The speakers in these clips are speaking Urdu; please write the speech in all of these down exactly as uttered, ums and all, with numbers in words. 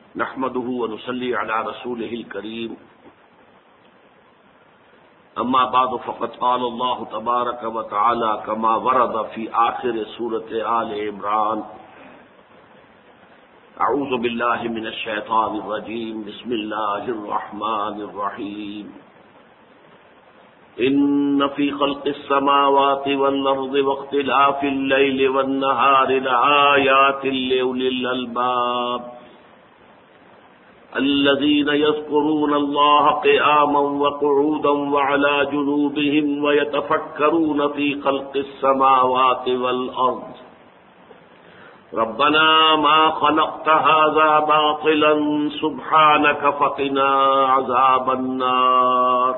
نحمده ونصلي على رسوله الكريم اما بعد فقد قال الله تبارك وتعالى كما ورد في آخر سورة آل عمران اعوذ بالله من الشيطان الرجيم بسم الله الرحمن الرحيم ان في خلق السماوات والارض واختلاف الليل والنهار لآيات لأولي الألباب الذين يذكرون الله قياما وقعودا وعلى جنوبهم ويتفكرون في خلق السماوات والأرض ربنا ما خلقت هذا باطلا سبحانك فقنا عذاب النار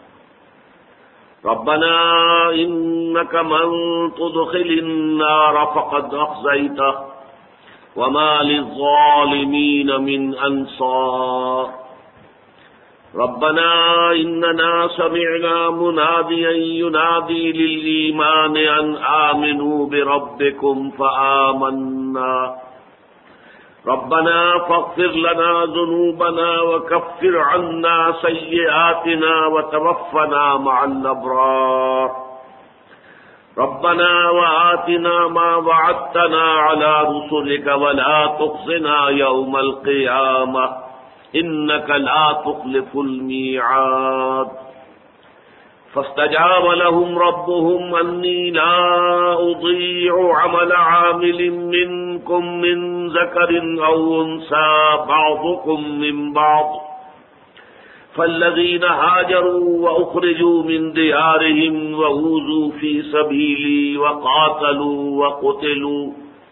ربنا إنك من تدخل النار فقد أخزيته وما للظالمين من أنصار ربنا إننا سمعنا مناديا ينادي للإيمان أن آمنوا بربكم فآمنا ربنا فاغفر لنا ذنوبنا وكفر عنا سيئاتنا وتوفنا مع الأبرار ربنا وآتنا ما وعدتنا على رسلك ولا تخزنا يوم القيامة إنك لا تخلف الميعاد فاستجاب لهم ربهم أني لا أضيع عمل عامل منكم من ذكر أو أنثى بعضكم من بعض فالذين هاجروا وأخرجوا من ديارهم وأوذوا في سبيلي وقاتلوا وقتلوا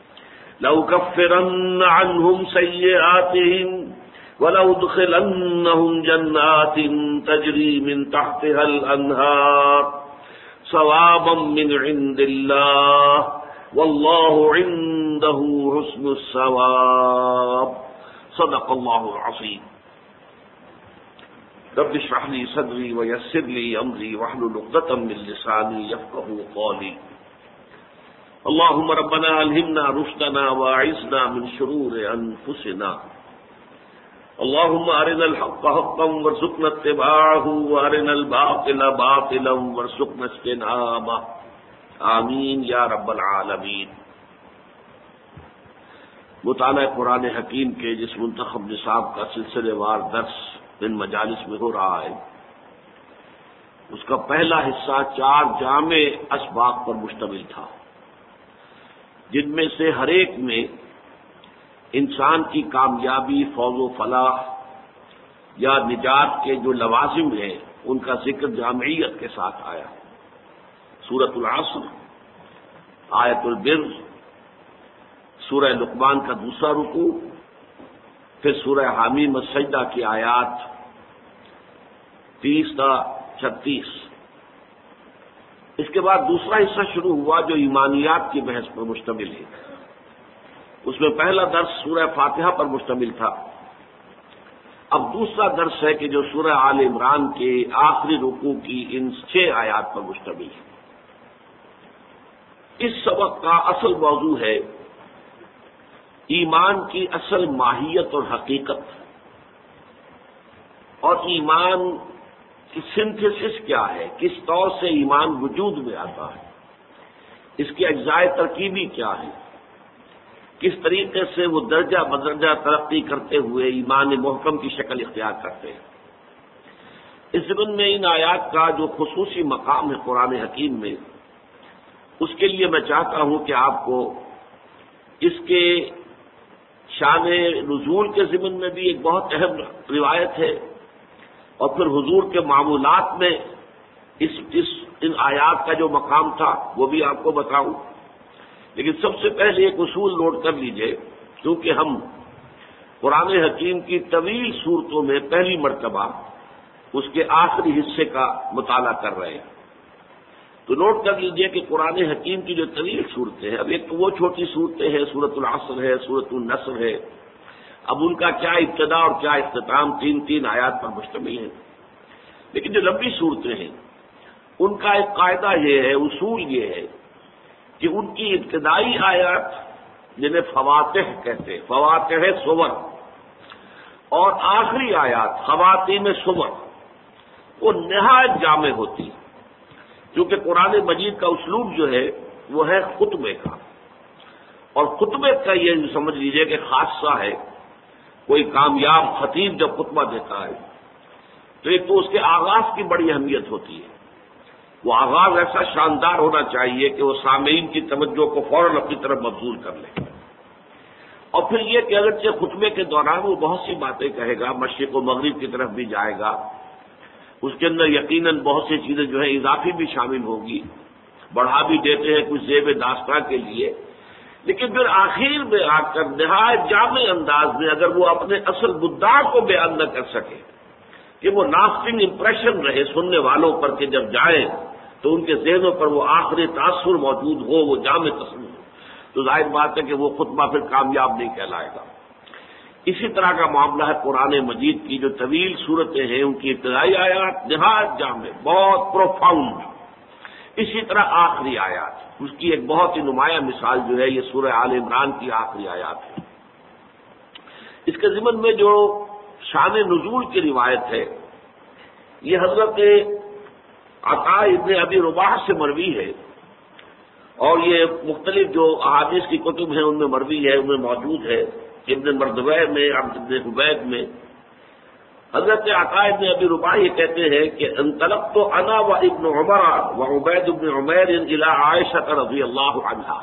لأكفرن عنهم سيئاتهم ولأدخلنهم جنات تجري من تحتها الأنهار ثوابا من عند الله والله عنده حسن الثواب صدق الله العظيم رب اشرح لي صدري ويسر لي امري واحلل عقدة من لساني يفقهوا قولي اللهم ربنا الهمنا رشدنا واعذنا من شرور انفسنا اللهم ارنا الحق حقا وارزقنا اتباعه وارنا الباطل باطلا وارزقنا اجتنابه آمین یا رب العالمین۔ مطالعہ قرآن حکیم کے جس منتخب نصاب کا سلسلے وار درس ان مجالس میں ہو رہا ہے، اس کا پہلا حصہ چار جامع اسباق پر مشتمل تھا، جن میں سے ہر ایک میں انسان کی کامیابی، فوز و فلاح یا نجات کے جو لوازم ہیں ان کا ذکر جامعیت کے ساتھ آیا۔ سورۃ العصر، آیت البر، سورہ لقمان کا دوسرا رکوع، پھر سورہ حامیم السجدہ کی آیات تیس تا چھتیس۔ اس کے بعد دوسرا حصہ شروع ہوا جو ایمانیات کی بحث پر مشتمل ہے۔ اس میں پہلا درس سورہ فاتحہ پر مشتمل تھا، اب دوسرا درس ہے کہ جو سورہ آل عمران کے آخری رکوع کی ان چھ آیات پر مشتمل ہے۔ اس سبق کا اصل موضوع ہے ایمان کی اصل ماہیت اور حقیقت، اور ایمان کی سنتھیسس کیا ہے، کس طور سے ایمان وجود میں آتا ہے، اس کے اجزائے ترکیبی کیا ہے، کس طریقے سے وہ درجہ بدرجہ ترقی کرتے ہوئے ایمان محکم کی شکل اختیار کرتے ہیں۔ اس ضمن میں ان آیات کا جو خصوصی مقام ہے قرآن حکیم میں، اس کے لیے میں چاہتا ہوں کہ آپ کو اس کے شان نزول کے ضمن میں بھی ایک بہت اہم روایت ہے، اور پھر حضور کے معمولات میں اس, اس ان آیات کا جو مقام تھا وہ بھی آپ کو بتاؤں۔ لیکن سب سے پہلے ایک اصول نوٹ کر لیجئے، کیونکہ ہم قرآن حکیم کی طویل صورتوں میں پہلی مرتبہ اس کے آخری حصے کا مطالعہ کر رہے ہیں، تو نوٹ کر لیجئے کہ قرآن حکیم کی جو طویل صورتیں ہیں، اب ایک تو وہ چھوٹی صورتیں ہیں، سورۃ العصر ہے، سورۃ النصر ہے، اب ان کا کیا ابتدا اور کیا اختتام تین تین آیات پر مشتمل ہے۔ لیکن جو لمبی صورتیں ہیں ان کا ایک قاعدہ یہ ہے، اصول یہ ہے کہ ان کی ابتدائی آیات جنہیں فواتح کہتے ہیں، فواتح سور، اور آخری آیات خواتین صبح وہ نہایت جامع ہوتی ہے، کیونکہ قرآن مجید کا اسلوب جو ہے وہ ہے خطبے کا، اور خطبے کا یہ سمجھ لیجئے کہ خاصہ ہے۔ کوئی کامیاب خطیب جب خطبہ دیتا ہے تو ایک تو اس کے آغاز کی بڑی اہمیت ہوتی ہے، وہ آغاز ایسا شاندار ہونا چاہیے کہ وہ سامعین کی توجہ کو فوراً اپنی طرف مبذول کر لے، اور پھر یہ کہ اگرچہ خطبے کے دوران وہ بہت سی باتیں کہے گا، مشرق و مغرب کی طرف بھی جائے گا، اس کے اندر یقیناً بہت سی چیزیں جو ہے اضافی بھی شامل ہوگی، بڑھا بھی دیتے ہیں کچھ زیب داستان کے لیے، لیکن پھر آخر میں آ کر نہایت جامع انداز میں اگر وہ اپنے اصل مدعا کو بیان نہ کر سکے کہ وہ لاسٹنگ امپریشن رہے سننے والوں پر کہ جب جائیں تو ان کے ذہنوں پر وہ آخری تاثر موجود ہو، وہ جامع تصور ہو، تو ظاہر بات ہے کہ وہ خطبہ پھر کامیاب نہیں کہلائے گا۔ اسی طرح کا معاملہ ہے قرآن مجید کی جو طویل صورتیں ہیں، ان کی ابتدائی آیات نہایت جامع، بہت پروفاؤنڈ، اسی طرح آخری آیات، اس کی ایک بہت ہی نمایاں مثال جو ہے یہ سورہ آل عمران کی آخری آیات ہے۔ اس کے ضمن میں جو شان نزول کی روایت ہے یہ حضرت عطاء ابن ابی رباح سے مروی ہے، اور یہ مختلف جو احادیث کی کتب ہیں ان میں مروی ہے، ان میں موجود ہے، ابن مردوہ میں، عبد ابن حبیب میں۔ حضرت عطاء ابن ابی رباح یہ کہتے ہیں کہ انطلقت انا و ابن عمر و عبید ابن عمیر الی عائشہ رضی اللہ عنہا۔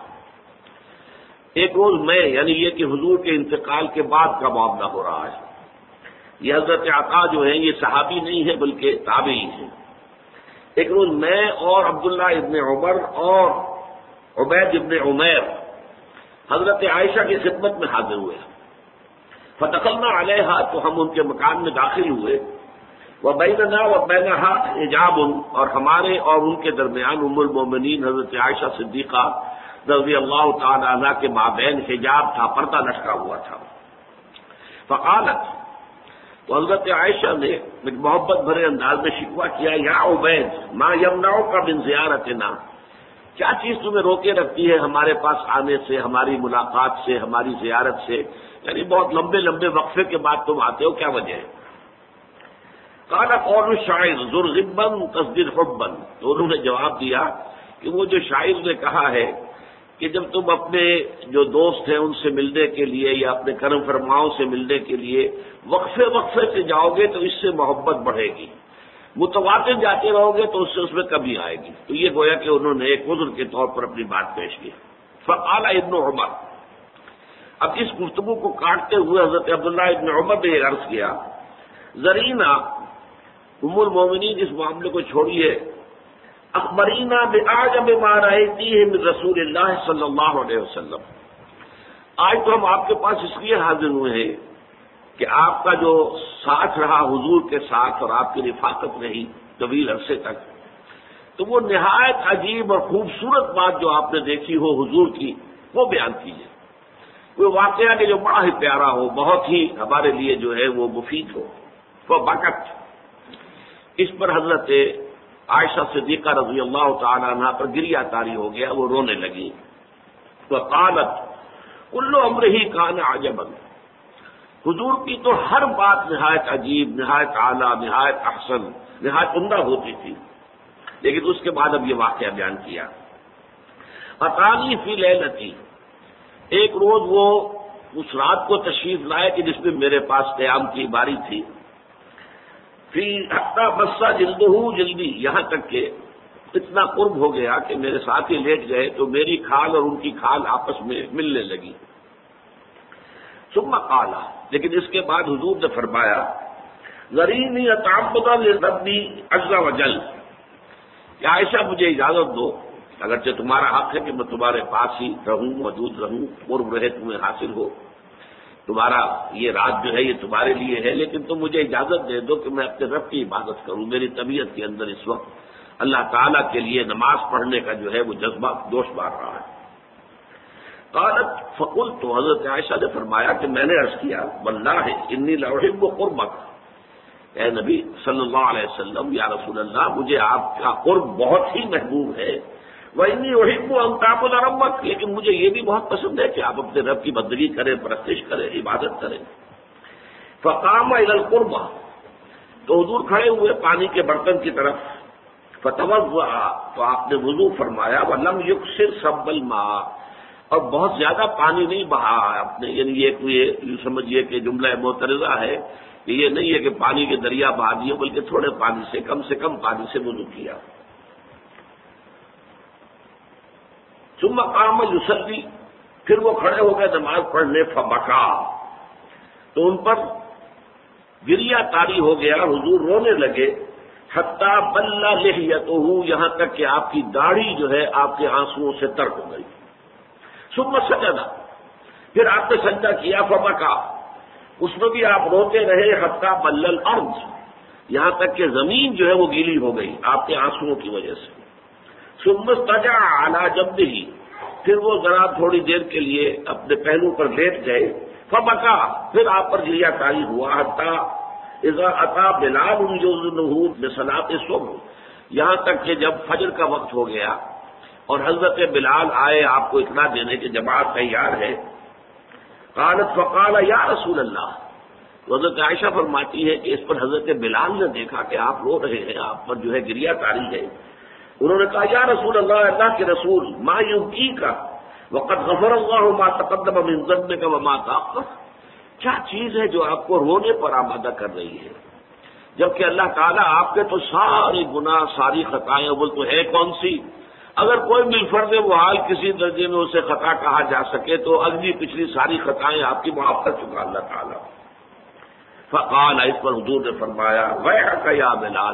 ایک روز میں، یعنی یہ کہ حضور کے انتقال کے بعد کا معاملہ ہو رہا ہے، یہ حضرت عطاء جو ہیں یہ صحابی نہیں ہے بلکہ تابعی ہیں۔ ایک روز میں اور عبداللہ ابن عمر اور عبید ابن عمیر حضرت عائشہ کی خدمت میں حاضر ہوئے، فدخلنا علیہا، تو ہم ان کے مکان میں داخل ہوئے، وبیننا وبینہا حجاب، اور ہمارے اور ان کے درمیان ام المومنین حضرت عائشہ صدیقہ رضی اللہ تعالی عنہا کے مابین حجاب تھا، پردہ لٹکا ہوا تھا۔ فقالت، تو حضرت عائشہ نے ایک محبت بھرے انداز میں شکوہ کیا، یا عبید ما یمنعک من زیارتنا، کیا چیز تمہیں روکے رکھتی ہے ہمارے پاس آنے سے، ہماری ملاقات سے، ہماری زیارت سے، یعنی بہت لمبے لمبے وقفے کے بعد تم آتے ہو، کیا وجہ ہے؟ قال قول الشاعر زر غبا تصدر حبا، تو انہوں نے جواب دیا کہ وہ جو شاعر نے کہا ہے کہ جب تم اپنے جو دوست ہیں ان سے ملنے کے لیے یا اپنے کرم فرماؤں سے ملنے کے لیے وقفے وقفے سے جاؤ گے تو اس سے محبت بڑھے گی، متواتر جاتے رہو گے تو اس سے اس میں کمی آئے گی۔ تو یہ گویا کہ انہوں نے ایک عذر کے طور پر اپنی بات پیش کی۔ فقال ابن عمر، اب اس گفتگو کو کاٹتے ہوئے حضرت عبداللہ ابن عمر نے یہ عرض کیا، زرینا، ام المومنین اس معاملے کو چھوڑیے، اخبرینا بأعجب ما رأیتیہ من رسول اللہ صلی اللہ علیہ وسلم، آج تو ہم آپ کے پاس اس لیے حاضر ہوئے ہیں کہ آپ کا جو ساتھ رہا حضور کے ساتھ اور آپ کی رفاقت رہی طویل عرصے تک، تو وہ نہایت عجیب اور خوبصورت بات جو آپ نے دیکھی ہو حضور کی وہ بیان کیجیے، کوئی واقعہ کہ جو بڑا ہی پیارا ہو، بہت ہی ہمارے لیے جو ہے وہ مفید ہو۔ وہ بکت، اس پر حضرت عائشہ صدیقہ رضی اللہ تعالی عنہ پر گریہ طاری ہو گیا، وہ رونے لگی۔ وقالت کل امرہ کان عجبا، حضور کی تو ہر بات نہایت عجیب، نہایت اعلیٰ، نہایت احسن، نہایت عمدہ ہوتی تھی، لیکن اس کے بعد اب یہ واقعہ بیان کیا۔ اتانی فی لیلتی، ایک روز وہ اس رات کو تشریف لائے کہ جس میں میرے پاس قیام کی باری تھی، فی حتی بسا جلدہ جلدی، یہاں تک کہ اتنا قرب ہو گیا کہ میرے ساتھ ہی لیٹ گئے تو میری کھال اور ان کی کھال آپس میں ملنے لگی۔ ثم قال، لیکن اس کے بعد حضور نے فرمایا، ذرینی اتعبد لربی عز وجل، کہ عائشہ مجھے اجازت دو، اگرچہ تمہارا حق ہے کہ میں تمہارے پاس ہی رہوں، موجود رہوں، قرب رہے تمہیں حاصل ہو، تمہارا یہ رات جو ہے یہ تمہارے لیے ہے، لیکن تم مجھے اجازت دے دو کہ میں اپنے رب کی عبادت کروں، میری طبیعت کے اندر اس وقت اللہ تعالیٰ کے لیے نماز پڑھنے کا جو ہے وہ جذبہ جوش مار رہا ہے۔ قالت فقلت، تو حضرت عائشہ نے فرمایا کہ میں نے عرض کیا، واللہ انی لاحب قربک، اے نبی صلی اللہ علیہ وسلم، یا رسول اللہ، مجھے آپ کا قرب بہت ہی محبوب ہے، وانی احب ان تعبد ربک، لیکن مجھے یہ بھی بہت پسند ہے کہ آپ اپنے رب کی بندگی کریں، پرستش کریں، عبادت کریں۔ فقام الی القربہ، تو حضور کھڑے ہوئے پانی کے برتن کی طرف، فتوضأ، تو آپ نے وضو فرمایا، ولم یکثر صب الماء، اور بہت زیادہ پانی نہیں بہا آپ نے، یعنی یہ کوئی یوں سمجھیے کہ جملہ معترضہ ہے کہ یہ نہیں ہے کہ پانی کے دریا بہا دیے، بلکہ تھوڑے پانی سے، کم سے کم پانی سے وضو کیا۔ ثم قام یصلی، پھر وہ کھڑے ہو گئے نماز پڑھنے، فبکا، تو ان پر گریا طاری ہو گیا، حضور رونے لگے، حتی بل لحیتہ، یہاں تک کہ آپ کی داڑھی جو ہے آپ کے آنسوؤں سے تر ہو گئی۔ ثم سجد، پھر آپ نے سجدہ کیا، فبکا، اس میں بھی آپ روتے رہے، حتی بل الارض، یہاں تک کہ زمین جو ہے وہ گیلی ہو گئی آپ کے آنسوؤں کی وجہ سے۔ ثم استجع علی جنبہ، پھر وہ ذرا تھوڑی دیر کے لیے اپنے پہلو پر لیٹ گئے، فبکا، پھر آپ پر گریا طاری ہوا، حتی اذا اتی بلال یؤذنہ بصلاۃ الصبح، یہاں تک کہ جب فجر کا وقت ہو گیا اور حضرت بلال آئے آپ کو اطلاع دینے کی جماعت تیار ہے۔ قالت فقال یا رسول اللہ، حضرت عائشہ فرماتی ہے کہ اس پر حضرت بلال نے دیکھا کہ آپ رو رہے ہیں، آپ پر جو ہے گریا طاری ہے، انہوں نے کہا یا رسول اللہ، اللہ کے رسول، ما یبکیک وقد غفر اللہ ما تقدم من ذنبک وما تأخر، کیا چیز ہے جو آپ کو رونے پر آمادہ کر رہی ہے، جبکہ اللہ تعالیٰ آپ کے تو سارے گناہ، ساری خطائیں، بول تو ہے کون سی، اگر کوئی بالفرض وہ حال کسی درجے میں اسے خطا کہا جا سکے تو اگلی پچھلی ساری خطائیں آپ کی معاف کر چکا اللہ تعالیٰ۔ فقال، اس پر حضور نے فرمایا، ویحک یا بلال،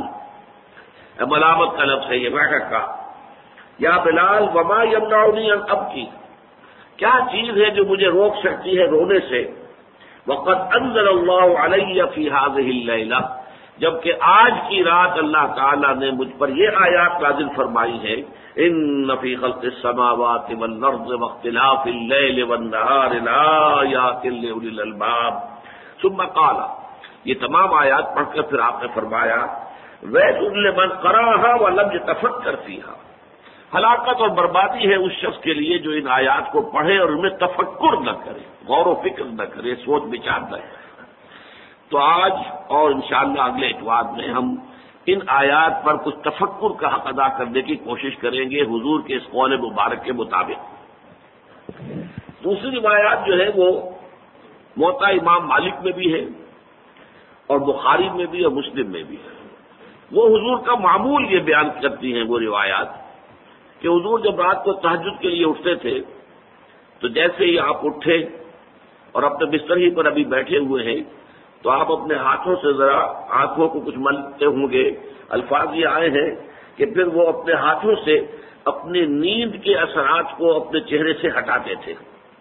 ملامت کا لفظ ہے یہ، ویحک کا، یا بلال، وما یمنعنی ان ابکی، کیا چیز ہے جو مجھے روک سکتی ہے رونے سے، وقد انزل اللہ علی فی ہذہ اللیلہ، جبکہ آج کی رات اللہ تعالیٰ نے مجھ پر یہ آیات نازل فرمائی ہے، ان فی خلق السماوات والارض واختلاف اللیل والنہار لآیات لأولی الالباب۔ ثم قال، یہ تمام آیات پڑھ کر پھر آپ نے فرمایا، ویل لمن قرأها ولم یتفکر فیہا، ہلاکت اور بربادی ہے اس شخص کے لیے جو ان آیات کو پڑھے اور ان میں تفکر نہ کرے، غور و فکر نہ کرے، سوچ بچار نہ کرے۔ تو آج اور انشاءاللہ اگلے اتوار میں ہم ان آیات پر کچھ تفکر کا حق ادا کرنے کی کوشش کریں گے حضور کے اس قول مبارک کے مطابق۔ دوسری روایات جو ہے وہ موطا امام مالک میں بھی ہے اور بخاری میں بھی اور مسلم میں بھی ہے۔ وہ حضور کا معمول یہ بیان کرتی ہیں وہ روایات کہ حضور جب رات کو تہجد کے لیے اٹھتے تھے تو جیسے ہی آپ اٹھے اور اپنے بستر ہی پر ابھی بیٹھے ہوئے ہیں تو آپ اپنے ہاتھوں سے ذرا آنکھوں کو کچھ ملتے ہوں گے، الفاظ یہ آئے ہیں کہ پھر وہ اپنے ہاتھوں سے اپنی نیند کے اثرات کو اپنے چہرے سے ہٹاتے تھے۔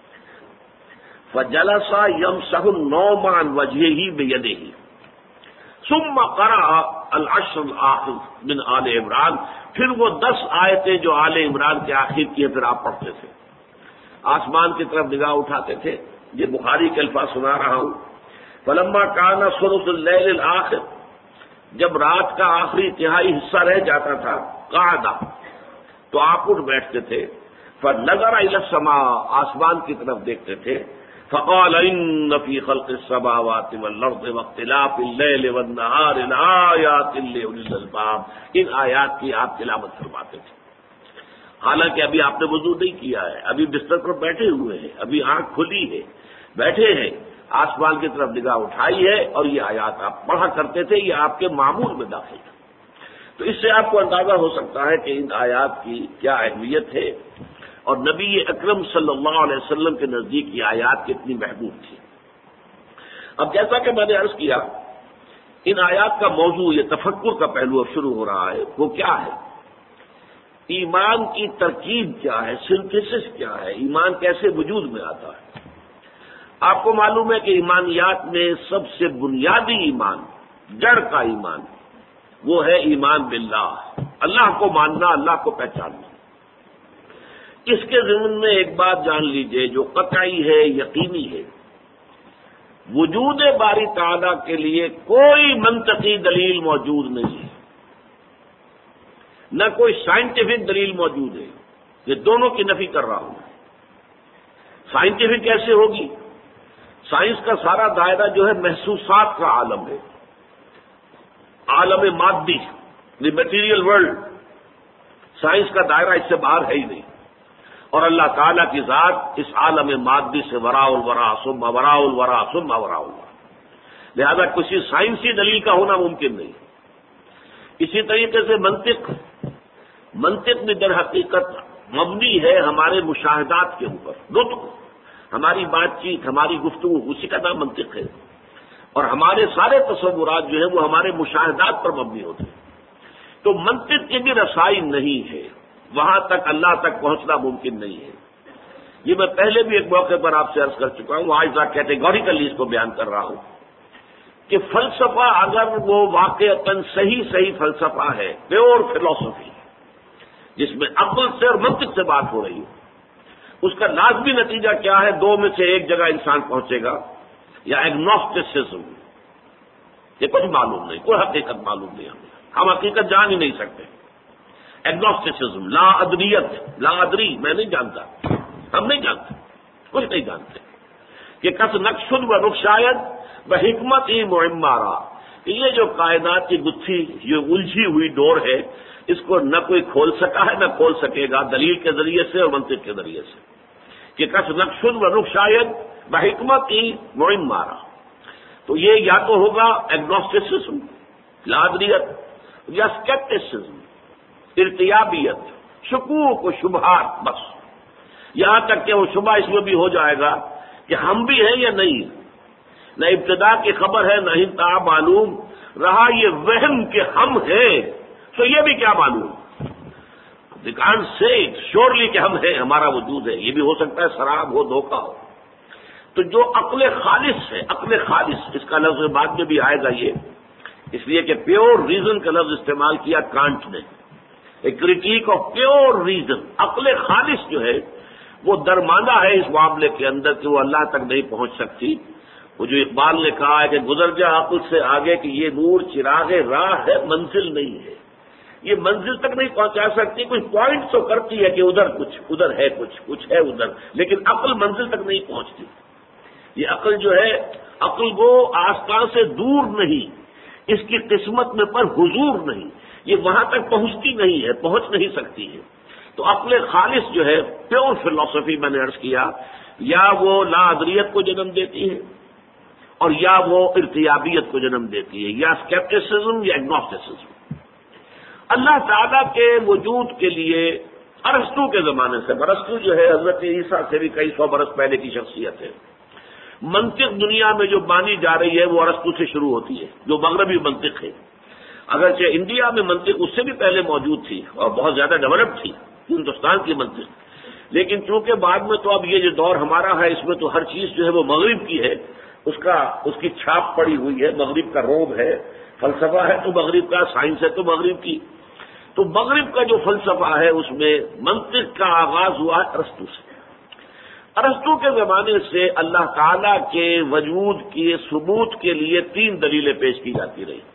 فجلس یمسح النوم عن وجهه بيده ثم قرأ العشر الآخر من آل عمران، پھر وہ دس آیتیں جو آل عمران کے آخر کی ہیں پھر آپ پڑھتے تھے، آسمان کی طرف نگاہ اٹھاتے تھے۔ یہ بخاری کے الفاظ سنا رہا ہوں۔ فلما کان ثلث اللیل الآخر، جب رات کا آخری تہائی حصہ رہ جاتا تھا، قعد، تو آپ اٹھ بیٹھتے تھے، فنظر الی السماء، آسمان کی طرف دیکھتے تھے، فقال ان فی خلق السماوات والارض واختلاف اللیل والنہار لآیات لأولی الالباب، ان آیات کی آپ تلاوت فرماتے تھے۔ حالانکہ ابھی آپ نے وضو نہیں کیا ہے، ابھی بستر پر بیٹھے ہوئے ہیں، ابھی آنکھ کھلی ہے، بیٹھے ہیں، آسمان کی طرف نگاہ اٹھائی ہے اور یہ آیات آپ پڑھا کرتے تھے، یہ آپ کے معمول میں داخل ہے۔ تو اس سے آپ کو اندازہ ہو سکتا ہے کہ ان آیات کی کیا اہمیت ہے اور نبی اکرم صلی اللہ علیہ وسلم کے نزدیک یہ آیات کتنی محبوب تھی۔ اب جیسا کہ میں نے عرض کیا، ان آیات کا موضوع، یہ تفکر کا پہلو اب شروع ہو رہا ہے، وہ کیا ہے؟ ایمان کی ترکیب کیا ہے، سنتھیسس کیا ہے، ایمان کیسے وجود میں آتا ہے؟ آپ کو معلوم ہے کہ ایمانیات میں سب سے بنیادی ایمان، جڑ کا ایمان، وہ ہے ایمان باللہ، اللہ کو ماننا، اللہ کو پہچاننا۔ اس کے ضمن میں ایک بات جان لیجئے جو قطعی ہے، یقینی ہے، وجود باری تعالیٰ کے لیے کوئی منطقی دلیل موجود نہیں ہے، نہ کوئی سائنٹیفک دلیل موجود ہے۔ یہ دونوں کی نفی کر رہا ہوں۔ سائنٹیفک کیسے ہوگی؟ سائنس کا سارا دائرہ جو ہے محسوسات کا عالم ہے، عالم مادی، دی میٹیریل ورلڈ. سائنس کا دائرہ اس سے باہر ہے ہی نہیں. اور اللہ تعالیٰ کی ذات اس عالم مادی سے وراء الورا ثم وراء الورا ثم وراء الورا، لہذا کسی سائنسی دلیل کا ہونا ممکن نہیں. اسی طریقے سے منطق منطق میں در حقیقت مبنی ہے ہمارے مشاہدات کے اوپر. نطق، ہماری بات چیت، ہماری گفتگو، اسی کا نام منطق ہے. اور ہمارے سارے تصورات جو ہیں وہ ہمارے مشاہدات پر مبنی ہوتے ہیں. تو منطق کی بھی رسائی نہیں ہے، وہاں تک اللہ تک پہنچنا ممکن نہیں ہے. یہ میں پہلے بھی ایک موقع پر آپ سے عرض کر چکا ہوں، آج تک کیٹیگوریکلی اس کو بیان کر رہا ہوں کہ فلسفہ اگر وہ واقعتاً صحیح صحیح فلسفہ ہے، پیور فلسفی، جس میں عقل سے اور منطق سے بات ہو رہی ہے، اس کا لازمی نتیجہ کیا ہے؟ دو میں سے ایک جگہ انسان پہنچے گا، یا ایگنوسٹسزم، یہ کچھ معلوم نہیں، کوئی حقیقت معلوم نہیں ہمیں، ہم حقیقت جان ہی نہیں سکتے. ایگنوسٹسزم، لا ادریت، لا ادری، میں نہیں جانتا، ہم نہیں جانتے، کچھ نہیں جانتے. کہ کس نقشن و رخشاید و حکمت ہی معمارا، کہ یہ جو کائنات کی گتھی، یہ الجھی ہوئی ڈور ہے، اس کو نہ کوئی کھول سکا ہے نہ کھول سکے گا دلیل کے ذریعے سے اور منطق کے ذریعے سے. کہ کس نقشن و رخشاید و حکمت ہی معمارا، تو یہ یا تو ہوگا ایگنوسٹسزم، لا ادریت، یا اسکیپٹسزم، ارتیابیت، شکوک و شبہات. بس یہاں تک کہ وہ شبہ اس میں بھی ہو جائے گا کہ ہم بھی ہیں یا نہیں، نہ ابتدا کی خبر ہے نہ انتہا معلوم رہا، یہ وہم کہ ہم ہیں، تو یہ بھی کیا معلوم. We can't say it surely کہ ہم ہیں، ہمارا وجود ہے. یہ بھی ہو سکتا ہے سراب ہو، دھوکہ ہو. تو جو عقل خالص ہے، عقل خالص، اس کا لفظ بعد میں بھی آئے گا، یہ اس لیے کہ پیور ریزن کا لفظ استعمال کیا کانٹ نے، a critique of pure reason. عقل خالص جو ہے وہ درماندہ ہے اس معاملے کے اندر کہ وہ اللہ تک نہیں پہنچ سکتی. وہ جو اقبال نے کہا ہے کہ گزر جا عقل سے آگے کہ یہ نور چراغ راہ ہے، منزل نہیں ہے. یہ منزل تک نہیں پہنچا سکتی، کچھ پوائنٹ تو کرتی ہے کہ ادھر کچھ، ادھر ہے کچھ، کچھ ہے ادھر، لیکن عقل منزل تک نہیں پہنچتی. یہ عقل جو ہے، عقل وہ آستان سے دور نہیں، اس کی قسمت میں پر حضور نہیں، یہ وہاں تک پہنچتی نہیں ہے، پہنچ نہیں سکتی ہے. تو عقل خالص جو ہے، پیور فلسفی میں نے عرض کیا، یا وہ لا ادریت کو جنم دیتی ہے اور یا وہ ارتیابیت کو جنم دیتی ہے، یا اسکیپٹسزم یا ایگنوسٹسزم. اللہ تعالیٰ کے وجود کے لیے ارسطو کے زمانے سے، ارسطو جو ہے حضرت عیسیٰ سے بھی کئی سو برس پہلے کی شخصیت ہے. منطق دنیا میں جو مانی جا رہی ہے وہ ارسطو سے شروع ہوتی ہے، جو مغربی منطق ہے. اگرچہ انڈیا میں منطق اس سے بھی پہلے موجود تھی اور بہت زیادہ ڈیولپ تھی، ہندوستان کی منطق، لیکن چونکہ بعد میں تو اب یہ جو دور ہمارا ہے اس میں تو ہر چیز جو ہے وہ مغرب کی ہے، اس کا اس کی چھاپ پڑی ہوئی ہے، مغرب کا روب ہے. فلسفہ ہے تو مغرب کا، سائنس ہے تو مغرب کی. تو مغرب کا جو فلسفہ ہے اس میں منطق کا آغاز ہوا ہے ارسطو سے. ارسطو کے زمانے سے اللہ تعالیٰ کے وجود کے ثبوت کے لیے تین دلیلیں پیش کی جاتی رہی.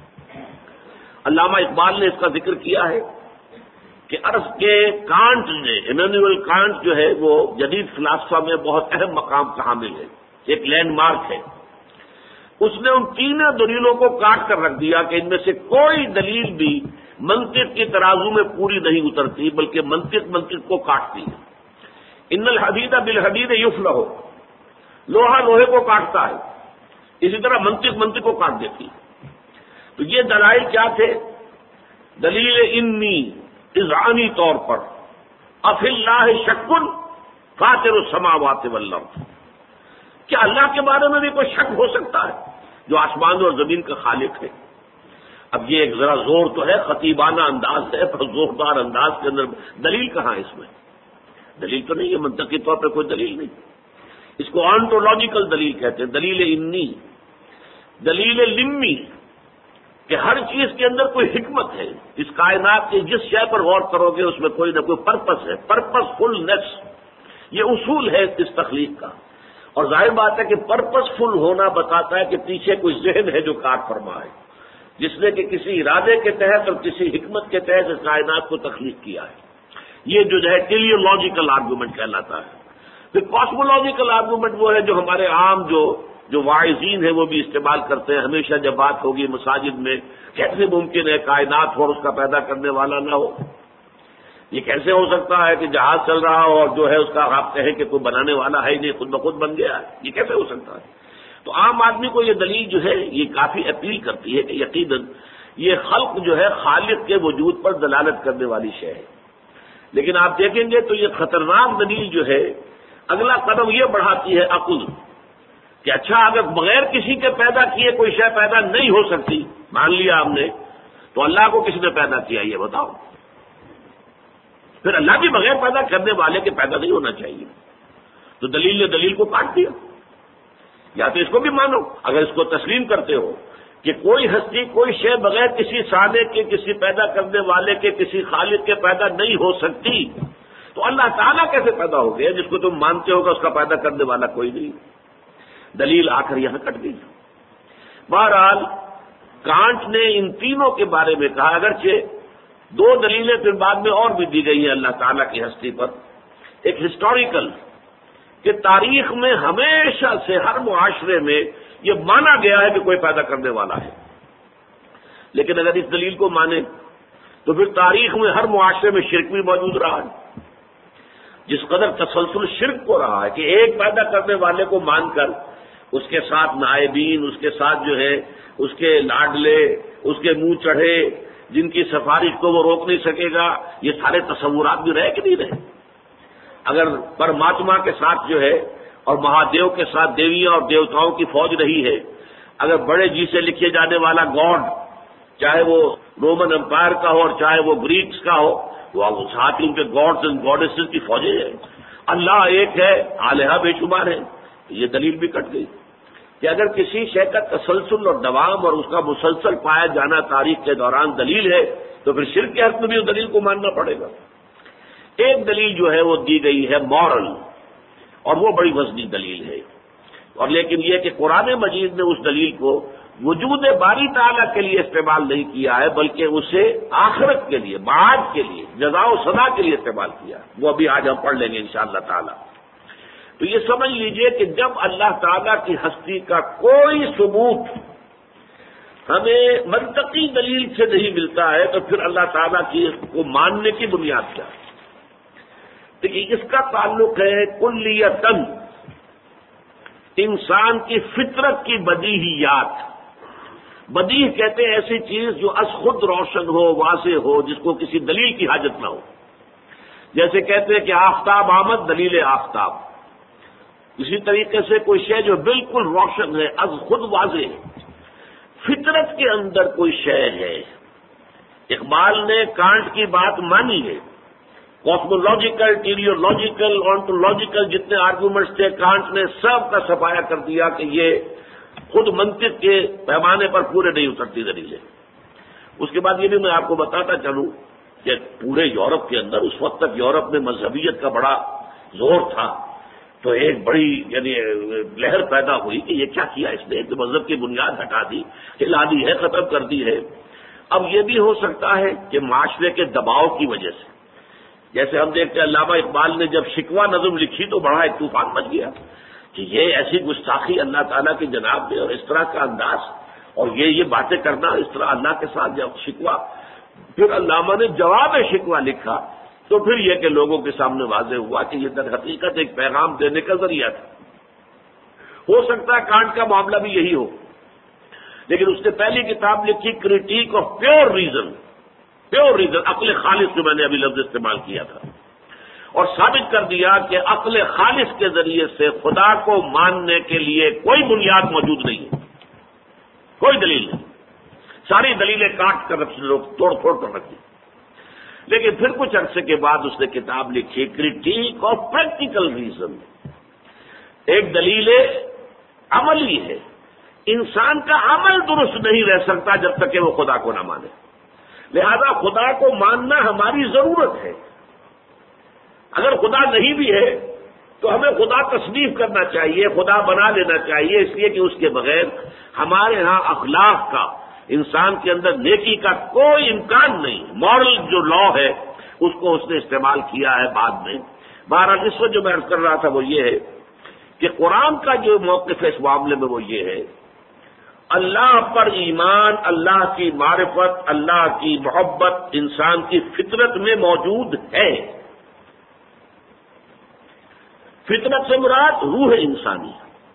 علامہ اقبال نے اس کا ذکر کیا ہے کہ عرض کے کانٹ نے، ایمینوئل کانٹ جو ہے وہ جدید فلسفہ میں بہت اہم مقام کا حامل ہے، ایک لینڈ مارک ہے. اس نے ان تینوں دلیلوں کو کاٹ کر رکھ دیا کہ ان میں سے کوئی دلیل بھی منطق کی ترازو میں پوری نہیں اترتی، بلکہ منطق منطق کو کاٹتی ہے. ان الحدید بالحدید یفلح، لوہا لوہے کو کاٹتا ہے، اسی طرح منطق منطق کو کاٹ دیتی ہے. تو یہ دلائل کیا تھے؟ دلیل انی اذعانی طور پر افی اللہ شکن فاطر السماوات والارض، کیا اللہ کے بارے میں بھی کوئی شک ہو سکتا ہے جو آسمان اور زمین کا خالق ہے؟ اب یہ ایک ذرا زور تو ہے، خطیبانہ انداز ہے، پر زوردار انداز کے اندر دلیل کہاں ہے؟ اس میں دلیل تو نہیں ہے، منطقی طور پہ کوئی دلیل نہیں. اس کو آنٹولوجیکل دلیل کہتے ہیں، دلیل انی. دلیل لمی، کہ ہر چیز کے اندر کوئی حکمت ہے. اس کائنات کی جس شے پر غور کرو گے اس میں کوئی نہ کوئی پرپس ہے، پرپس فلنس، یہ اصول ہے اس تخلیق کا. اور ظاہر بات ہے کہ پرپس فل ہونا بتاتا ہے کہ پیچھے کوئی ذہن ہے جو کار فرما ہے، جس نے کہ کسی ارادے کے تحت اور کسی حکمت کے تحت اس کائنات کو تخلیق کیا ہے. یہ جو ہے ٹیلیولوجیکل آرگومنٹ کہلاتا ہے. پھر کاسمولوجیکل آرگومنٹ وہ ہے جو ہمارے عام جو جو واعظین ہیں وہ بھی استعمال کرتے ہیں ہمیشہ جب بات ہوگی مساجد میں، کیسے ممکن ہے کائنات ہو اور اس کا پیدا کرنے والا نہ ہو؟ یہ کیسے ہو سکتا ہے کہ جہاز چل رہا ہو اور جو ہے اس کا آپ کہیں کہ کوئی بنانے والا ہے ہی نہیں، خود بخود بن گیا ہے؟ یہ کیسے ہو سکتا ہے؟ تو عام آدمی کو یہ دلیل جو ہے یہ کافی اپیل کرتی ہے کہ یقیناً یہ خلق جو ہے خالق کے وجود پر دلالت کرنے والی شے ہے۔ لیکن آپ دیکھیں گے تو یہ خطرناک دلیل جو ہے اگلا قدم یہ بڑھاتی ہے عقل کہ اچھا اگر بغیر کسی کے پیدا کیے کوئی شے پیدا نہیں ہو سکتی، مان لیا ہم نے، تو اللہ کو کس نے پیدا کیا یہ بتاؤ؟ پھر اللہ بھی بغیر پیدا کرنے والے کے پیدا نہیں ہونا چاہیے۔ تو دلیل نے دلیل کو کاٹ دیا۔ یا تو اس کو بھی مانو، اگر اس کو تسلیم کرتے ہو کہ کوئی ہستی کوئی شے بغیر کسی سانے کے، کسی پیدا کرنے والے کے، کسی خالق کے پیدا نہیں ہو سکتی، تو اللہ تعالیٰ کیسے پیدا ہو گیا جس کو تم مانتے ہو کہ اس کا پیدا کرنے والا کوئی نہیں؟ دلیل آ کر یہاں کٹ گئی۔ بہرحال کانٹ نے ان تینوں کے بارے میں کہا، اگرچہ دو دلیلیں پھر بعد میں اور بھی دی گئی ہیں اللہ تعالیٰ کی ہستی پر، ایک ہسٹوریکل کہ تاریخ میں ہمیشہ سے ہر معاشرے میں یہ مانا گیا ہے کہ کوئی پیدا کرنے والا ہے، لیکن اگر اس دلیل کو مانے تو پھر تاریخ میں ہر معاشرے میں شرک بھی موجود رہا ہے۔ جس قدر تسلسل شرک کو رہا ہے کہ ایک پیدا کرنے والے کو مان کر اس کے ساتھ نائبین، اس کے ساتھ جو ہے اس کے لاڈلے، اس کے منہ چڑھے، جن کی سفارش کو وہ روک نہیں سکے گا، یہ سارے تصورات بھی رہے کہ نہیں رہے؟ اگر پرماتما کے ساتھ جو ہے اور مہادیو کے ساتھ دیویاں اور دیوتاؤں کی فوج رہی ہے، اگر بڑے جی سے لکھے جانے والا گاڈ چاہے وہ رومن امپائر کا ہو اور چاہے وہ گریکس کا ہو، وہ ساتھ ہی ان کے گاڈز اینڈ گاڈیسز کی فوجیں ہیں، اللہ ایک ہے، آلہہ بے شمار ہے۔ یہ دلیل بھی کٹ گئی کہ اگر کسی شے کا تسلسل اور دوام اور اس کا مسلسل پایا جانا تاریخ کے دوران دلیل ہے تو پھر شرک کے حق میں بھی اس دلیل کو ماننا پڑے گا۔ ایک دلیل جو ہے وہ دی گئی ہے مورل، اور وہ بڑی وزنی دلیل ہے، اور لیکن یہ کہ قرآن مجید نے اس دلیل کو وجود باری تعالیٰ کے لیے استعمال نہیں کیا ہے بلکہ اسے آخرت کے لیے، بعد کے لیے، جزا و سزا کے لیے استعمال کیا، وہ ابھی آج ہم پڑھ لیں گے انشاءاللہ تعالیٰ۔ تو یہ سمجھ لیجئے کہ جب اللہ تعالیٰ کی ہستی کا کوئی ثبوت ہمیں منطقی دلیل سے نہیں ملتا ہے تو پھر اللہ تعالیٰ کی کو ماننے کی بنیاد کیا ہے؟ دیکھیے اس کا تعلق ہے کلیتاً انسان کی فطرت کی بدیہیات۔ بدیہ کہتے ہیں ایسی چیز جو از خود روشن ہو، واضح ہو، جس کو کسی دلیل کی حاجت نہ ہو۔ جیسے کہتے ہیں کہ آفتاب آمد، دلیل آفتاب۔ اسی طریقے سے کوئی شے جو بالکل روشن ہے، از خود واضح ہے۔ فطرت کے اندر کوئی شے ہے۔ اقبال نے کانٹ کی بات مانی ہے۔ کاسمولوجیکل، ٹیلیولوجیکل، آنٹولوجیکل جتنے آرگومنٹس تھے کانٹ نے سب کا صفایا کر دیا کہ یہ خود منطق کے پیمانے پر پورے نہیں اترتی دلیلیں۔ اس کے بعد یہ بھی میں آپ کو بتاتا چلوں کہ پورے یورپ کے اندر اس وقت تک یورپ میں مذہبیت کا بڑا زور تھا، تو ایک بڑی یعنی لہر پیدا ہوئی کہ یہ کیا کیا اس نے، کہ مذہب کی بنیاد ہٹا دی، ہلا دی ہے، ختم کر دی ہے۔ اب یہ بھی ہو سکتا ہے کہ معاشرے کے دباؤ کی وجہ سے، جیسے ہم دیکھتے ہیں علامہ اقبال نے جب شکوہ نظم لکھی تو بڑا ایک طوفان مچ گیا کہ یہ ایسی گستاخی اللہ تعالیٰ کی جناب میں، اور اس طرح کا انداز اور یہ یہ باتیں کرنا اس طرح اللہ کے ساتھ جب شکوہ۔ پھر علامہ نے جواب شکوہ لکھا تو پھر یہ کہ لوگوں کے سامنے واضح ہوا کہ یہ در حقیقت ایک پیغام دینے کا ذریعہ تھا۔ ہو سکتا ہے کانٹ کا معاملہ بھی یہی ہو، لیکن اس نے پہلی کتاب لکھی critique of pure reason, pure reason, عقل خالص جو میں نے ابھی لفظ استعمال کیا تھا، اور ثابت کر دیا کہ عقل خالص کے ذریعے سے خدا کو ماننے کے لیے کوئی بنیاد موجود نہیں ہے، کوئی دلیل نہیں، ساری دلیلیں کاٹ کر لوگ توڑ پھوڑ کر رکھی۔ لیکن پھر کچھ عرصے کے بعد اس نے کتاب لکھی کریٹیک آف پریکٹیکل ریزن، ایک دلیل عملی ہے۔ انسان کا عمل درست نہیں رہ سکتا جب تک کہ وہ خدا کو نہ مانے، لہذا خدا کو ماننا ہماری ضرورت ہے۔ اگر خدا نہیں بھی ہے تو ہمیں خدا تصنیف کرنا چاہیے، خدا بنا لینا چاہیے، اس لیے کہ اس کے بغیر ہمارے ہاں اخلاق کا، انسان کے اندر نیکی کا کوئی امکان نہیں۔ مورل جو لا ہے اس کو اس نے استعمال کیا ہے بعد میں، بہرحال اس وقت جو میں عرض کر رہا تھا وہ یہ ہے کہ قرآن کا جو موقف ہے اس معاملے میں وہ یہ ہے، اللہ پر ایمان، اللہ کی معرفت، اللہ کی محبت انسان کی فطرت میں موجود ہے۔ فطرت سے مراد روح انسانی،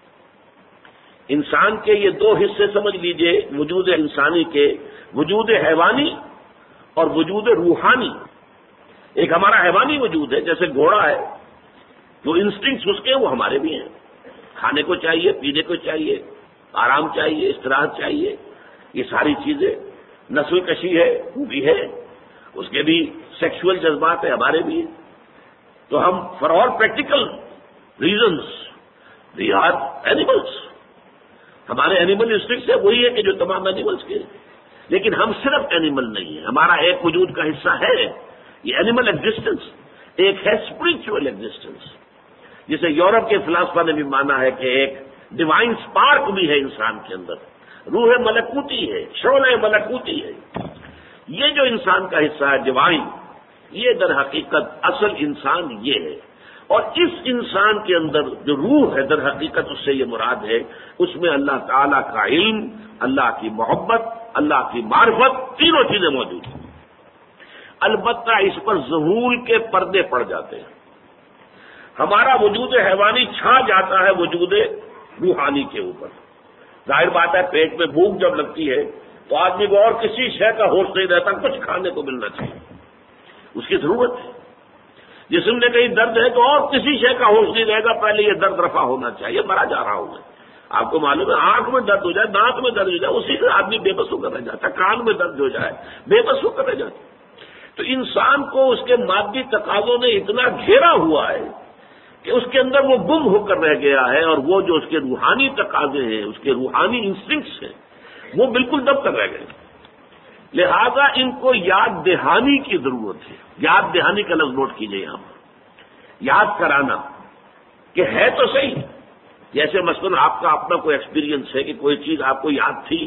انسان کے یہ دو حصے سمجھ لیجئے وجود انسانی کے، وجود حیوانی اور وجود روحانی۔ ایک ہمارا حیوانی وجود ہے، جیسے گھوڑا ہے، جو انسٹنکٹس اس کے وہ ہمارے بھی ہیں، کھانے کو چاہیے، پینے کو چاہیے، آرام چاہیے، استراحت چاہیے، یہ ساری چیزیں، نسل کشی ہے وہ بھی ہے، اس کے بھی سیکشول جذبات ہیں، ہمارے بھی ہیں۔ تو ہم for all practical reasons we are animals, ہمارے اینیمل انسٹنکٹس ہے وہی ہے کہ جو تمام اینیملس کے، لیکن ہم صرف اینیمل نہیں ہیں، ہمارا ایک وجود کا حصہ ہے یہ اینیمل ایگزسٹنس، ایک ہے اسپرچل ایگزسٹنس، جسے یورپ کے فلاسفہ نے بھی مانا ہے کہ ایک ڈیوائن سپارک بھی ہے انسان کے اندر، روح ملکوتی ہے، شعلہ ملکوتی ہے۔ یہ جو انسان کا حصہ ہے ڈیوائن، یہ در حقیقت اصل انسان یہ ہے، اور اس انسان کے اندر جو روح ہے در حقیقت اس سے یہ مراد ہے، اس میں اللہ تعالی کا علم، اللہ کی محبت، اللہ کی معرفت، تینوں چیزیں موجود ہیں۔ البتہ اس پر ظہور کے پردے پڑ جاتے ہیں، ہمارا وجود حیوانی چھا جاتا ہے وجود روحانی کے اوپر۔ ظاہر بات ہے پیٹ میں بھوک جب لگتی ہے تو آدمی کو اور کسی شے کا ہوش نہیں رہتا، کچھ کھانے کو ملنا چاہیے، اس کی ضرورت ہے۔ جسم میں کہیں درد ہے تو اور کسی شے کا ہوش نہیں رہے گا، پہلے یہ درد رفع ہونا چاہیے، مرا جا رہا ہوں میں۔ آپ کو معلوم ہے آنکھ میں درد ہو جائے، دانت میں درد ہو جائے، اسی سے آدمی بے بس ہو کر رہ جاتا ہے، کان میں درد ہو جائے بے بس ہو کر رہ جاتا ہے۔ تو انسان کو اس کے مادی تقاضوں نے اتنا گھیرا ہوا ہے کہ اس کے اندر وہ گم ہو کر رہ گیا ہے، اور وہ جو اس کے روحانی تقاضے ہیں، اس کے روحانی انسٹنکٹس ہیں، وہ بالکل دب کر رہ گئے۔ لہذا ان کو یاد دہانی کی ضرورت ہے۔ یاد دہانی کا لفظ نوٹ کیجئے یہاں پر، یاد کرانا کہ ہے تو صحیح، جیسے مثلا آپ کا اپنا کوئی ایکسپیرینس ہے کہ کوئی چیز آپ کو یاد تھی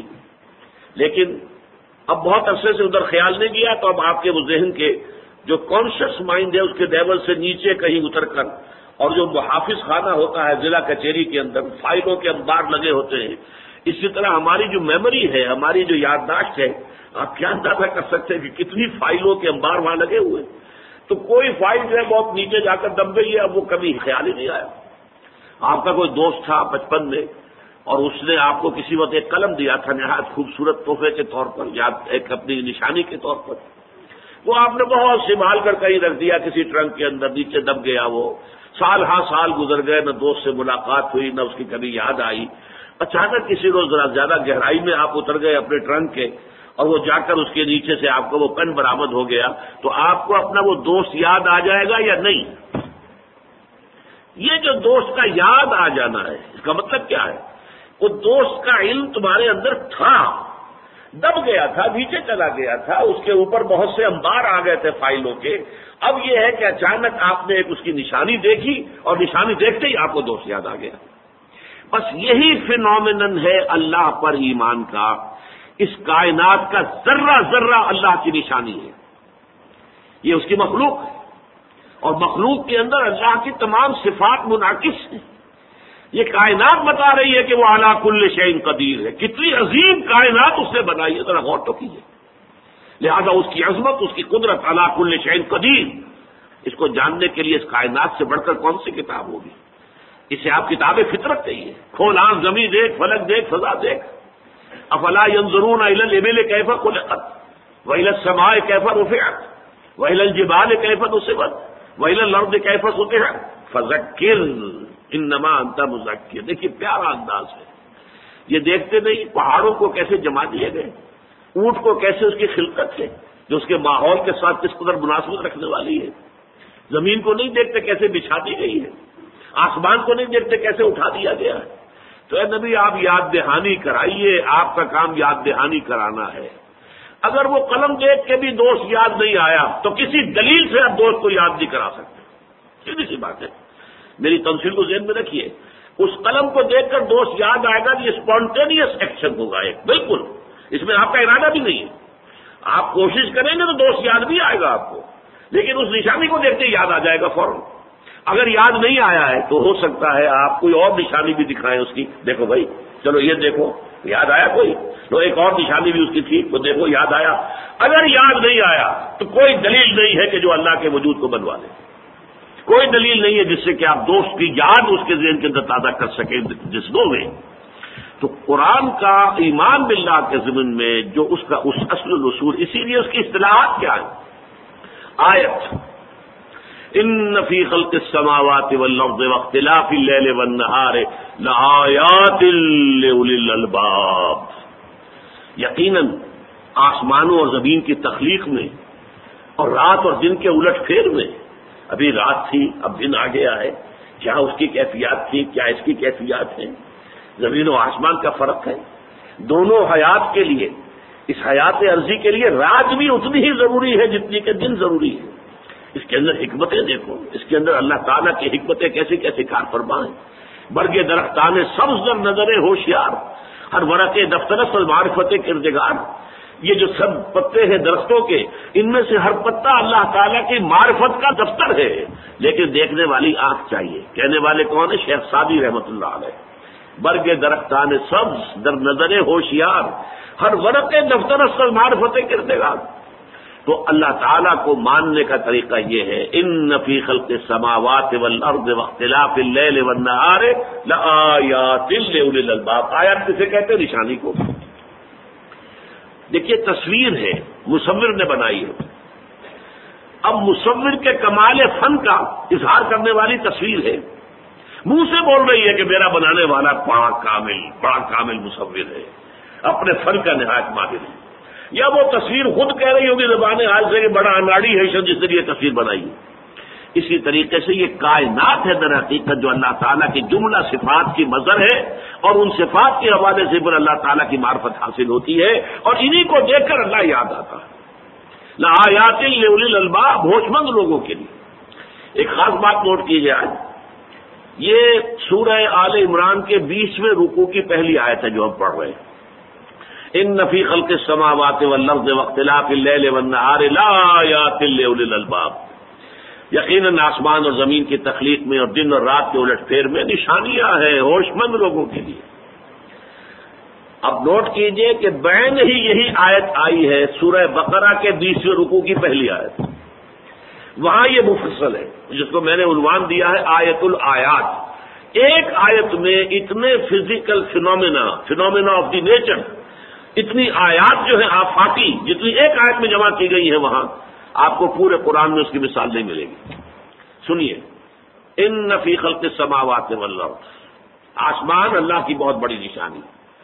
لیکن اب بہت عرصے سے ادھر خیال نہیں گیا، تو اب آپ کے وہ ذہن کے جو کانشیس مائنڈ ہے اس کے لیول سے نیچے کہیں اتر کر، اور جو محافظ خانہ ہوتا ہے ضلع کچہری کے اندر فائلوں کے انبار لگے ہوتے ہیں، اسی طرح ہماری جو میموری ہے، ہماری جو یادداشت ہے، آپ کیا اندازہ کر سکتے ہیں کہ کتنی فائلوں کے انبار وہاں لگے ہوئے، تو کوئی فائل جو ہے بہت نیچے جا کر دب گئی ہے، اب وہ کبھی خیال ہی نہیں آیا۔ آپ کا کوئی دوست تھا بچپن میں اور اس نے آپ کو کسی وقت ایک قلم دیا تھا نہایت خوبصورت تحفے کے طور پر، یا ایک اپنی نشانی کے طور پر، وہ آپ نے بہت سنبھال کر کہیں رکھ دیا کسی ٹرنک کے اندر، نیچے دب گیا وہ، سال ہاں سال گزر گئے، نہ دوست سے ملاقات ہوئی، نہ اس کی کبھی یاد آئی۔ اچانک کسی روز ذرا زیادہ گہرائی میں آپ اتر گئے اپنے ٹرنک کے، اور وہ جا کر اس کے نیچے سے آپ کو وہ پین برآمد ہو گیا، تو آپ کو اپنا وہ دوست یاد آ جائے گا یا نہیں؟ یہ جو دوست کا یاد آ جانا ہے، اس کا مطلب کیا ہے؟ وہ دوست کا علم تمہارے اندر تھا، دب گیا تھا، نیچے چلا گیا تھا، اس کے اوپر بہت سے انبار آ گئے تھے فائلوں کے، اب یہ ہے کہ اچانک آپ نے ایک اس کی نشانی دیکھی اور نشانی دیکھتے ہی آپ کو دوست یاد آ گیا۔ بس یہی فینومینن ہے اللہ پر ایمان کا، اس کائنات کا ذرہ ذرہ اللہ کی نشانی ہے، یہ اس کی مخلوق ہے، اور مخلوق کے اندر اللہ کی تمام صفات منعکس ہیں۔ یہ کائنات بتا رہی ہے کہ وہ علی کل شیء قدیر ہے، کتنی عظیم کائنات اس نے بنائی ہے، ذرا غور تو کیجیے۔ لہذا اس کی عظمت، اس کی قدرت، علی کل شیء قدیر، اس کو جاننے کے لیے اس کائنات سے بڑھ کر کون سی کتاب ہوگی؟ اسے آپ کتاب فطرت کہیے، کھول آنکھ، زمین دیکھ، فلک دیکھ، فضا دیکھ۔ افلا ينظرون الى الابل كيف خلقت والى السماء كيف رفعت والى الجبال كيف نصبت والى الارض كيف سطحت فذكر انما انت مذکر۔ دیکھیے پیارا انداز ہے، یہ دیکھتے نہیں پہاڑوں کو کیسے جما دیے گئے، اونٹ کو کیسے اس کی خلقت ہے جو اس کے ماحول کے ساتھ کس قدر مناسبت رکھنے والی ہے، زمین کو نہیں دیکھتے کیسے بچھا دی گئی ہے، آسمان کو نہیں دیکھتے کیسے اٹھا دیا گیا ہے۔ تو اے نبی آپ یاد دہانی کرائیے، آپ کا کام یاد دہانی کرانا ہے۔ اگر وہ قلم دیکھ کے بھی دوست یاد نہیں آیا تو کسی دلیل سے آپ دوست کو یاد نہیں کرا سکتے، سیدھی سی بات ہے۔ میری تمثیل کو ذہن میں رکھیے، اس قلم کو دیکھ کر دوست یاد آئے گا، یہ اسپونٹینیس ایکشن ہوگا ایک، بالکل اس میں آپ کا ارادہ بھی نہیں ہے، آپ کوشش کریں گے تو دوست یاد بھی آئے گا آپ کو، لیکن اس نشانی کو دیکھتے ہی یاد آ جائے گا فوراً۔ اگر یاد نہیں آیا ہے تو ہو سکتا ہے آپ کوئی اور نشانی بھی دکھائیں اس کی، دیکھو بھائی چلو یہ دیکھو یاد آیا کوئی، تو ایک اور نشانی بھی اس کی تھی وہ دیکھو یاد آیا۔ اگر یاد نہیں آیا تو کوئی دلیل نہیں ہے کہ جو اللہ کے وجود کو بنوا لے، کوئی دلیل نہیں ہے جس سے کہ آپ دوست کی یاد اس کے ذہن کے اندر تازہ کر سکیں جسموں میں۔ تو قرآن کا ایمان باللہ کے ضمن میں جو اس کا اس اصل الاصول، اسی لیے اس کی اصطلاحات کیا ہے؟ آیت ان فی خلق السماوات والارض واختلاف اللیل والنہار لآیات لأولی الالباب، یقیناً آسمانوں اور زمین کی تخلیق میں اور رات اور دن کے الٹ پھیر میں، ابھی رات تھی اب دن آ گیا ہے، کیا اس کی کیفیات تھی کیا اس کی کیفیات ہیں؟ زمین و آسمان کا فرق ہے۔ دونوں حیات کے لیے، اس حیات عرضی کے لیے رات بھی اتنی ہی ضروری ہے جتنی کہ دن ضروری ہے۔ اس کے اندر حکمتیں دیکھو، اس کے اندر اللہ تعالیٰ کی حکمتیں کیسے کیسے کار فرما ہیں۔ برگ درختان سبز در نظر ہوشیار، ہر ورق دفترس المعرفت کردگار، یہ جو سب پتے ہیں درختوں کے، ان میں سے ہر پتا اللہ تعالیٰ کی معرفت کا دفتر ہے، لیکن دیکھنے والی آنکھ چاہیے۔ کہنے والے کون ہیں؟ شیخ سعدی رحمۃ اللہ علیہ۔ برگ درختان سبز در نظر ہوشیار، ہر ورق دفترس المعرفت کردگار۔ تو اللہ تعالیٰ کو ماننے کا طریقہ یہ ہے، ان فی خلق السماوات والارض واختلاف اللیل والنہار لآیات لأولی الالباب۔ آیات کسے کہتے ہیں؟ نشانی کو۔ دیکھیے تصویر ہے، مصور نے بنائی ہے، اب مصور کے کمال فن کا اظہار کرنے والی تصویر ہے، منہ سے بول رہی ہے کہ میرا بنانے والا بڑا کامل بڑا کامل مصور ہے، اپنے فن کا نہایت ماہر ہے، یا وہ تصویر خود کہہ رہی ہوگی زبان حال سے کہ بڑا اناڑی ہے جس نے یہ تصویر بنائی ہے۔ اسی طریقے سے یہ کائنات ہے در حقیقت جو اللہ تعالیٰ کی جملہ صفات کی مظہر ہے، اور ان صفات کے حوالے سے پھر اللہ تعالیٰ کی معرفت حاصل ہوتی ہے، اور انہی کو دیکھ کر اللہ یاد آتا ہے۔ لآیات لأولی الالباب، ہوش مند لوگوں کے لیے۔ ایک خاص بات نوٹ کیجیے، آج یہ سورہ آل عمران کے بیسویں رکوع کی پہلی آیت ہے جو ہم پڑھ رہے ہیں، ان فی خلق السماوات والارض واختلاف اللیل والنہار لآیات لأولی الالباب، یقیناً آسمان اور زمین کی تخلیق میں اور دن اور رات کے الٹ پھیر میں نشانیاں ہیں ہوش مند لوگوں کے لیے۔ اب نوٹ کیجئے کہ بین ہی یہی آیت آئی ہے سورہ بقرہ کے بیسویں رکوع کی پہلی آیت، وہاں یہ مفصل ہے جس کو میں نے عنوان دیا ہے آیت الآیات۔ ایک آیت میں اتنے physical phenomena phenomena of the nature, اتنی آیات جو ہیں آفاقی، جتنی ایک آیت میں جمع کی گئی ہیں وہاں آپ کو پورے قرآن میں اس کی مثال نہیں ملے گی۔ سنیے، ان فی خلق السماوات والارض، آسمان اللہ کی بہت بڑی نشانی،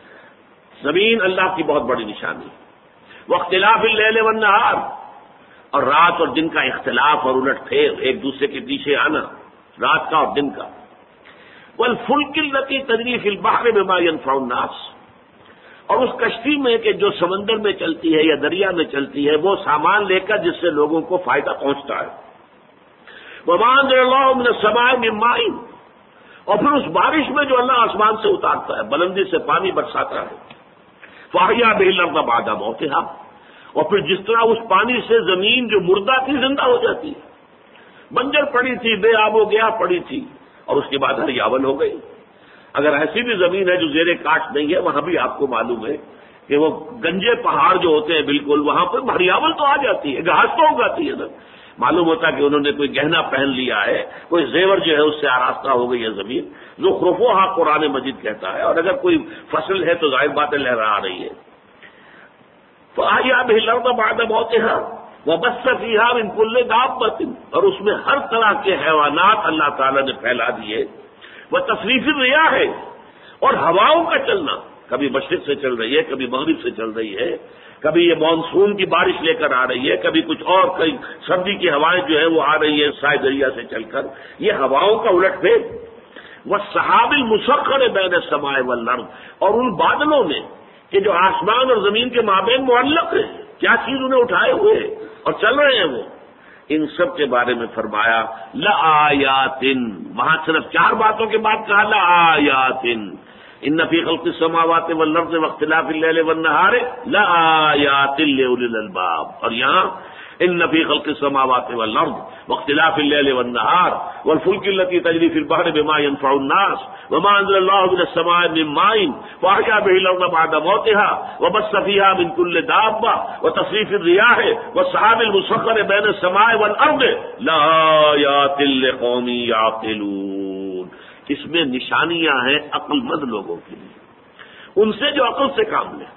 زمین اللہ کی بہت بڑی نشانی، واختلاف اللیل والنہار، اور رات اور دن کا اختلاف اور الٹ پھیر، ایک دوسرے کے پیچھے آنا رات کا اور دن کا، والفلک التی تجری فی البحر بما ينفع الناس، اور اس کشتی میں کہ جو سمندر میں چلتی ہے یا دریا میں چلتی ہے وہ سامان لے کر جس سے لوگوں کو فائدہ پہنچتا ہے، وما انزل اللہ من السماء من ماء، اور پھر اس بارش میں جو اللہ آسمان سے اتارتا ہے، بلندی سے پانی برساتا ہے، فاحیا بہ الارض بعد موتها، اور پھر جس طرح اس پانی سے زمین جو مردہ تھی زندہ ہو جاتی ہے، بنجر پڑی تھی بے آب و گیا پڑی تھی اور اس کے بعد ہریاول ہو گئی۔ اگر ایسی بھی زمین ہے جو زیر کاشت نہیں ہے، وہاں بھی آپ کو معلوم ہے کہ وہ گنجے پہاڑ جو ہوتے ہیں بالکل، وہاں پر ہریاول تو آ جاتی ہے، گھاس تو اگاتی ہے نا، معلوم ہوتا کہ انہوں نے کوئی گہنا پہن لیا ہے، کوئی زیور جو ہے اس سے آراستہ ہو گئی ہے زمین، زخرفوہا قرآن مجید کہتا ہے، اور اگر کوئی فصل ہے تو ظاہر بات ہے لہرا آ رہی ہے۔ فَأَحْيَا بِهِ الْأَرْضَ بَعْدَ مَوْتِهَا وَبَثَّ فِيهَا مِن كُلِّ دَابَّةٍ، اور اس میں ہر طرح کے حیوانات اللہ تعالیٰ نے پھیلا دیے، وَتَصْرِيفِ الرِّيَاحِ، اور ہواؤں کا چلنا، کبھی مشرق سے چل رہی ہے کبھی مغرب سے چل رہی ہے، کبھی یہ مانسون کی بارش لے کر آ رہی ہے، کبھی کچھ اور کئی سردی کی ہوائیں جو ہیں وہ آ رہی ہیں سائے دریا سے چل کر، یہ ہواؤں کا الٹ پھیر، وَالسَّحَابِ الْمُسَخَّرِ بَيْنَ السَّمَاءِ وَالْأَرْضِ، اور ان بادلوں میں کہ جو آسمان اور زمین کے مابین معلق ہے، کیا چیز انہیں اٹھائے ہوئے ہیں اور چل رہے ہیں وہ، ان سب کے بارے میں فرمایا لآیات، وہاں صرف چار باتوں کے بعد کہا لآیات، ان فی خلق السماوات والارض واختلاف اللیل والنہار لآیات لأولی الالباب، اور یہاں ان فی خلق السماوات والارض واختلاف اللیل والنہار والفلك التي تجري في البحر بما ينفع الناس وما انزل الله من السماء من ماء فاحيا به الارض بعد موتها وبث فيها من كل دابة وتصريف الرياح والسحاب المسخر بين السماء والارض لآيات لقوم يعقلون. اس میں نشانیاں ہیں عقل مند لوگوں کے لیے، ان سے جو عقل سے کام لے.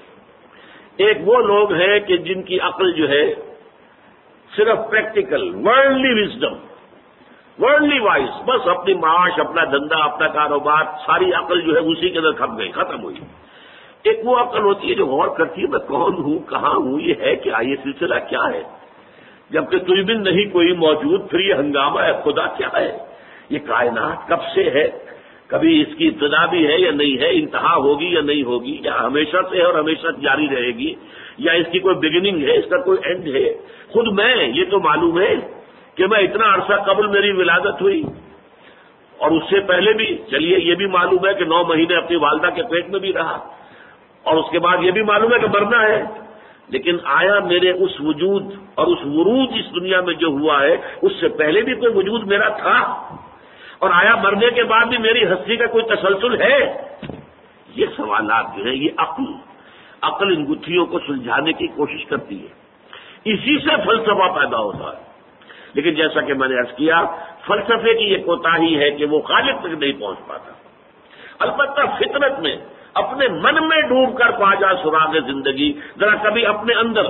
ایک وہ لوگ ہیں کہ جن کی عقل جو ہے صرف practical worldly wisdom, worldly wise, بس اپنی معاش، اپنا دھندا، اپنا کاروبار، ساری عقل جو ہے اسی کے اندر کھپ گئی، ختم ہوئی. ایک وہ عقل ہوتی ہے جو غور کرتی ہے میں کون ہوں، کہاں ہوں، یہ ہے کیا، یہ سلسلہ کیا ہے، جبکہ تجھ بن نہیں کوئی موجود، پھر یہ ہنگامہ ہے، خدا کیا ہے، یہ کائنات کب سے ہے، کبھی اس کی ابتدا بھی ہے یا نہیں ہے، انتہا ہوگی یا نہیں ہوگی، یا ہمیشہ سے ہے اور ہمیشہ جاری رہے گی، یا اس کی کوئی بگننگ ہے، اس کا کوئی اینڈ ہے. خود میں یہ تو معلوم ہے کہ میں اتنا عرصہ قبل میری ولادت ہوئی، اور اس سے پہلے بھی چلیے یہ بھی معلوم ہے کہ نو مہینے اپنی والدہ کے پیٹ میں بھی رہا، اور اس کے بعد یہ بھی معلوم ہے کہ مرنا ہے. لیکن آیا میرے اس وجود اور اس ورود اس دنیا میں جو ہوا ہے اس سے پہلے بھی کوئی وجود میرا تھا؟ اور آیا مرنے کے بعد بھی میری ہستی کا کوئی تسلسل ہے؟ یہ سوالات جو ہیں، یہ عقل عقل ان گتھیوں کو سلجھانے کی کوشش کرتی ہے. اسی سے فلسفہ پیدا ہوتا ہے. لیکن جیسا کہ میں نے عرض کیا، فلسفے کی یہ کوتاہی ہے کہ وہ خالق تک نہیں پہنچ پاتا. البتہ فطرت میں اپنے من میں ڈوب کر پا جا سراغ زندگی، ذرا کبھی اپنے اندر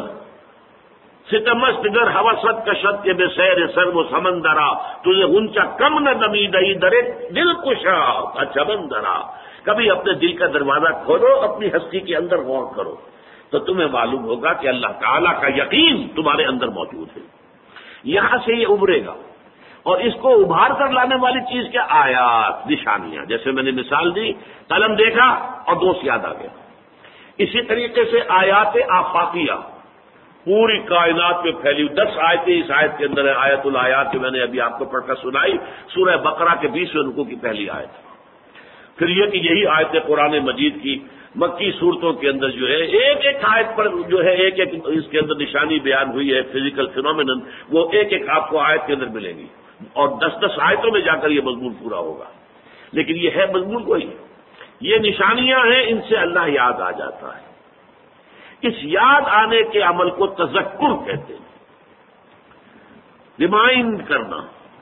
ستمست گر حوثت کشت کے بے سیر سر و سمندرا تجھے اونچا کم نہ دمی دئی درے دل کشا اچھا بندرا. کبھی اپنے دل کا دروازہ کھولو، اپنی ہستی کے اندر غور کرو تو تمہیں معلوم ہوگا کہ اللہ تعالیٰ کا یقین تمہارے اندر موجود ہے. یہاں سے یہ ابھرے گا، اور اس کو ابھار کر لانے والی چیز کیا؟ آیات، نشانیاں. جیسے میں نے مثال دی، قلم دیکھا اور دوست یاد آ گیا. اسی طریقے سے آیات آفاقیہ پوری کائنات میں پھیلی ہوئی، دس آیتیں اس آیت کے اندر ہے. آیت الآیات جو میں نے ابھی آپ کو پڑھ کر سنائی، سورہ بقرہ کے بیسویں رکوع کی پہلی آیت. پھر یہ کہ یہی آیت قرآن مجید کی مکی صورتوں کے اندر جو ہے ایک ایک آیت پر جو ہے ایک ایک اس کے اندر نشانی بیان ہوئی ہے، فزیکل فینومینن، وہ ایک ایک آپ کو آیت کے اندر ملے گی، اور دس دس آیتوں میں جا کر یہ مضمون پورا ہوگا. لیکن یہ ہے مضمون وہی، یہ نشانیاں ہیں، ان سے اللہ یاد آ جاتا ہے. اس یاد آنے کے عمل کو تذکر کہتے ہیں، ریمائنڈ کرنا،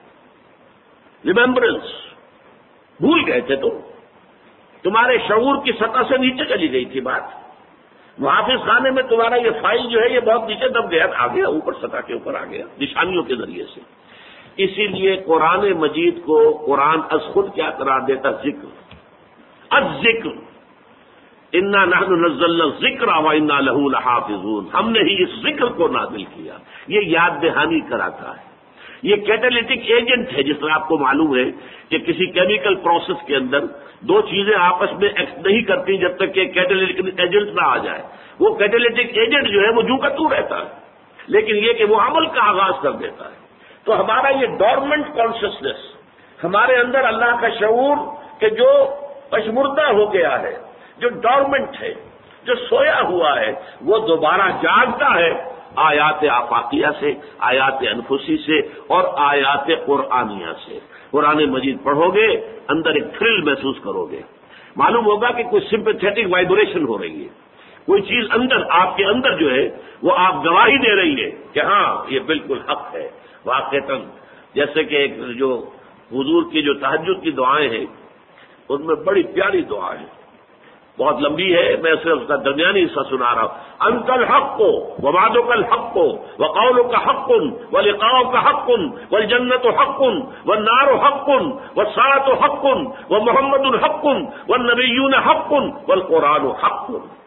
ریممبرنس. بھول گئے تھے تو تمہارے شعور کی سطح سے نیچے چلی گئی تھی بات. محافظ خانے میں تمہارا یہ فائل جو ہے یہ بہت نیچے دب گیا، آ گیا اوپر، سطح کے اوپر آ گیا نشانیوں کے ذریعے سے. اسی لیے قرآن مجید کو قرآن از خود کیا قرار دیتا؟ ذکر. از ذکر انا نحن نزلنا الذکر وانا لہ لحافظون. ہم نے ہی اس ذکر کو نازل کیا. یہ یاد دہانی کراتا ہے. یہ کیٹالیٹک ایجنٹ ہے. جس طرح آپ کو معلوم ہے کہ کسی کیمیکل پروسیس کے اندر دو چیزیں آپس میں ایکٹ نہیں کرتی جب تک کہ کیٹالیٹک ایجنٹ نہ آ جائے. وہ کیٹالیٹک ایجنٹ جو ہے وہ جو کا تو رہتا ہے، لیکن یہ کہ وہ عمل کا آغاز کر دیتا ہے. تو ہمارا یہ ڈورمنٹ کانشسنس، ہمارے اندر اللہ کا شعور کہ جو پشمردہ ہو گیا ہے، جو ڈورمنٹ ہے، جو سویا ہوا ہے، وہ دوبارہ جاگتا ہے آیات آفاقیہ سے، آیات انفسی سے اور آیات قرآنیہ سے. قرآن مجید پڑھو گے، اندر ایک تھرل محسوس کرو گے، معلوم ہوگا کہ کوئی سمپیتھیٹک وائبریشن ہو رہی ہے، کوئی چیز اندر آپ کے اندر جو ہے وہ آپ گواہی دے رہی ہے کہ ہاں یہ بالکل حق ہے. واقعتاً جیسے کہ ایک جو حضور کی جو تہجد کی دعائیں ہیں ان میں بڑی پیاری دعا ہے، بہت لمبی ہے، میں صرف اس کا درمیانی حصہ سنا رہا ہوں. انت الحق ووعدک الحق وقولک حق ولقاؤک حق والجنت حق والنار حق والساعة حق ومحمد حق والنبیون حق والقرآن حق.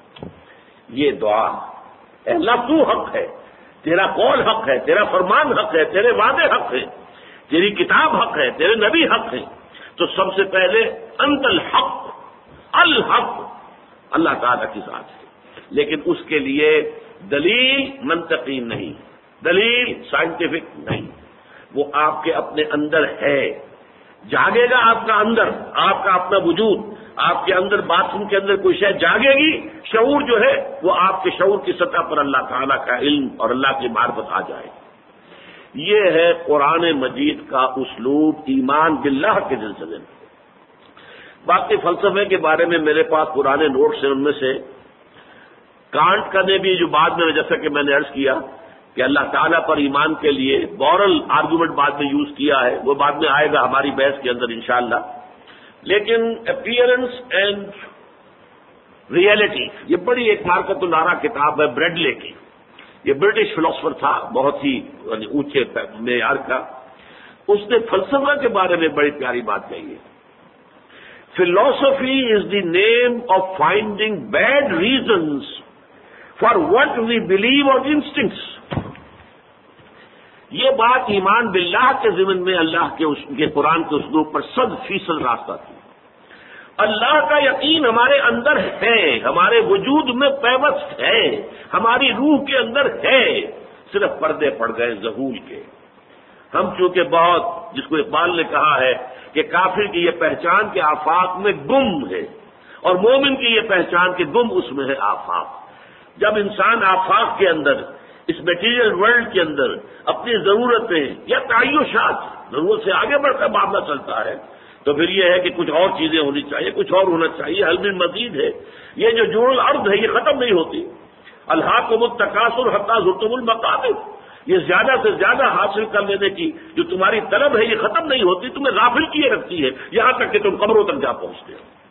یہ دعا، اے اللہ تو حق ہے، تیرا قول حق ہے، تیرا فرمان حق ہے، تیرے وعدے حق ہیں، تیری کتاب حق ہے، تیرے نبی حق ہیں. تو سب سے پہلے انت الحق، الحق اللہ تعالیٰ کی ذات ہے. لیکن اس کے لیے دلیل منطقی نہیں، دلیل سائنٹیفک نہیں، وہ آپ کے اپنے اندر ہے. جاگے گا آپ کا اندر، آپ کا اپنا وجود، آپ کے اندر باتھ روم کے اندر کوئی شے جاگے گی، شعور جو ہے وہ آپ کے شعور کی سطح پر اللہ تعالیٰ کا علم اور اللہ کی معرفت آ جائے. یہ ہے قرآن مجید کا اسلوب ایمان باللہ کے سلسلے میں۔ باقی فلسفے کے بارے میں میرے پاس پرانے نوٹس ہیں، ان میں سے کانٹ کا نے بھی جو بعد میں جیسا کہ میں نے عرض کیا کہ اللہ تعالیٰ پر ایمان کے لیے مورل آرگومنٹ بعد میں یوز کیا ہے، وہ بعد میں آئے گا ہماری بحث کے اندر انشاءاللہ۔ لیکن اپیئرنس اینڈ ریئلٹی یہ بڑی ایک مارکت الارا کتاب ہے بریڈلے کی، یہ برٹش فلاسفر تھا بہت ہی اونچے معیار کا، اس نے فلسفہ کے بارے میں بڑی پیاری بات کہی ہے۔ Philosophy is the name of finding bad reasons for what we believe or instincts. یہ بات ایمان باللہ کے ضمن میں اللہ کے اس کے قرآن کے اسلوب پر صد فیصد راستہ تھی۔ اللہ کا یقین ہمارے اندر ہے، ہمارے وجود میں پیوست ہے، ہماری روح کے اندر ہے، صرف پردے پڑ گئے ظہور کے۔ ہم چونکہ بہت، جس کو اقبال نے کہا ہے کہ کافر کی یہ پہچان کے آفاق میں گم ہے اور مومن کی یہ پہچان کے گم اس میں ہے آفاق۔ جب انسان آفاق کے اندر، اس میٹیریل ورلڈ کے اندر اپنی ضرورتیں یا تعیشات، ضرورت سے آگے بڑھ کر معاملہ چلتا ہے، تو پھر یہ ہے کہ کچھ اور چیزیں ہونی چاہیے، کچھ اور ہونا چاہیے، حل من مزید ہے۔ یہ جو جوڑ الارض ہے یہ ختم نہیں ہوتی۔ الہاکم التکاثر حتی زرتم المقابر، یہ زیادہ سے زیادہ حاصل کر لینے کی جو تمہاری طلب ہے یہ ختم نہیں ہوتی، تمہیں غافل کیے رکھتی ہے یہاں تک کہ تم قبروں تک جا پہنچتے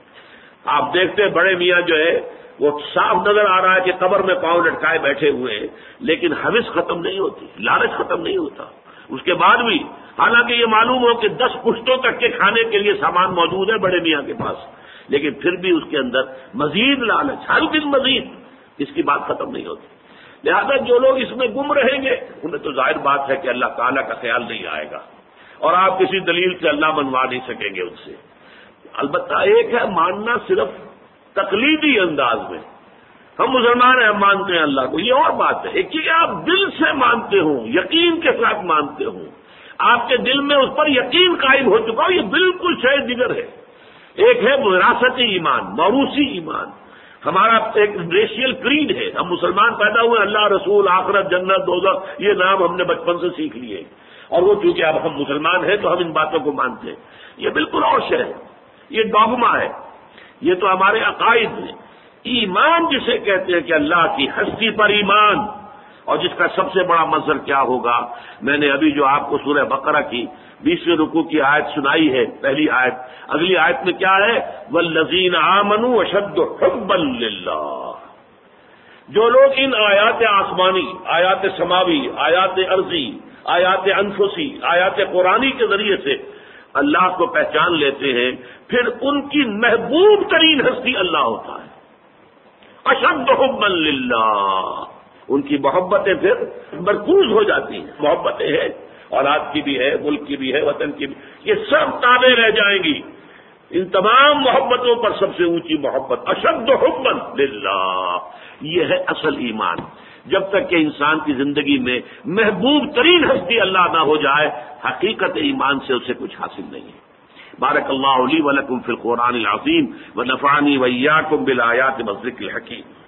ہو۔ آپ دیکھتے ہیں بڑے میاں جو ہے وہ صاف نظر آ رہا ہے کہ قبر میں پاؤں لٹکائے بیٹھے ہوئے ہیں، لیکن حوث ختم نہیں ہوتی، لالچ ختم نہیں ہوتا۔ اس کے بعد بھی حالانکہ یہ معلوم ہو کہ دس پشتوں تک کے کھانے کے لیے سامان موجود ہے بڑے میاں کے پاس، لیکن پھر بھی اس کے اندر مزید لالچ، ہر دن مزید، اس کی بات ختم نہیں ہوتی۔ لہذا جو لوگ اس میں گم رہیں گے انہیں تو ظاہر بات ہے کہ اللہ تعالیٰ کا خیال نہیں آئے گا، اور آپ کسی دلیل سے اللہ منوا نہیں سکیں گے ان سے۔ البتہ ایک ہے ماننا صرف تقلیدی انداز میں، ہم مسلمان ہیں، ہم مانتے ہیں اللہ کو، یہ اور بات ہے۔ ایک کہ آپ دل سے مانتے ہوں، یقین کے ساتھ مانتے ہوں، آپ کے دل میں اس پر یقین قائم ہو چکا ہو، یہ بالکل شے دیگر ہے۔ ایک ہے وراثتی ایمان، موروثی ایمان، ہمارا ایک ریشیل کریڈ ہے، ہم مسلمان پیدا ہوئے، اللہ، رسول، آخرت، جنت، دوزخ، یہ نام ہم نے بچپن سے سیکھ لیے، اور وہ چونکہ اب ہم مسلمان ہیں تو ہم ان باتوں کو مانتے ہیں۔ یہ بالکل اور شے ہے، یہ ڈوگما ہے، یہ تو ہمارے عقائد ہیں۔ ایمان جسے کہتے ہیں کہ اللہ کی ہستی پر ایمان، اور جس کا سب سے بڑا مظہر کیا ہوگا، میں نے ابھی جو آپ کو سورہ بقرہ کی بیسویں رکوع کی آیت سنائی ہے، پہلی آیت، اگلی آیت میں کیا ہے؟ والذین آمنوا اشد حبا للہ۔ جو لوگ ان آیات آسمانی، آیات سماوی، آیات ارضی، آیات انفسی، آیات قرآنی کے ذریعے سے اللہ کو پہچان لیتے ہیں، پھر ان کی محبوب ترین ہستی اللہ ہوتا ہے۔ اشد حبا للہ، ان کی محبتیں پھر مرکوز ہو جاتی ہیں، محبتیں ہیں، اولاد کی بھی ہے، ملک کی بھی ہے، وطن کی بھی، یہ سب تابع رہ جائیں گی۔ ان تمام محبتوں پر سب سے اونچی محبت اشد حبا للہ، یہ ہے اصل ایمان۔ جب تک کہ انسان کی زندگی میں محبوب ترین ہستی اللہ نہ ہو جائے، حقیقت ایمان سے اسے کچھ حاصل نہیں ہے۔ بارک اللہ لی ولکم فی القرآن العظیم ونفعنی وإیاکم بالآیات والذکر الحکیم۔